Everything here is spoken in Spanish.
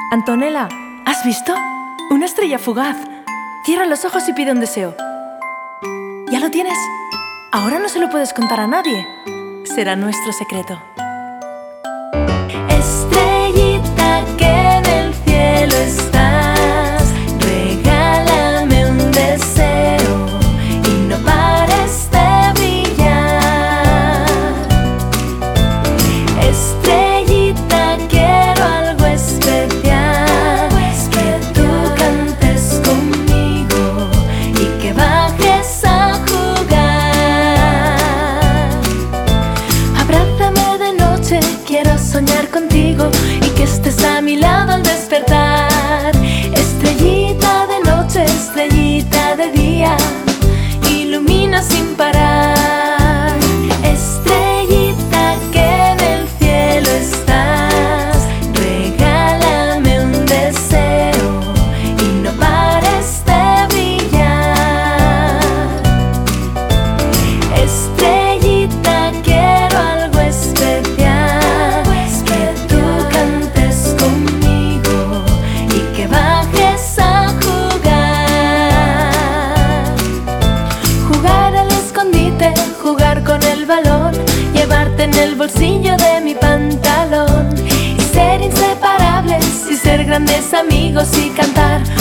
Antonella, ¿has visto? Una estrella fugaz. Cierra los ojos y pide un deseo. ¿Ya lo tienes? Ahora no se lo puedes contar a nadie. Será nuestro secreto. Estrellita que en el cielo estás, regálame un deseo y no pares de brillar. Estrellita, quiero algo especial, que tú cantes conmigo y que bajes a jugar. Abrázame de noche, quiero soñar contigo y que estés a mi lado al despertar. Estrellita de noche, estrellita de día, ilumina sin parar. Estrellita que en el cielo estás, regálame un deseo y no pares de brillar. Estrellita, quiero algo especial, que tú cantes conmigo y que bajes a jugar. Jugar al escondite, jugar con el balón, llevarte en el bolsillo de mi pantalón y ser inseparables y ser grandes amigos y cantar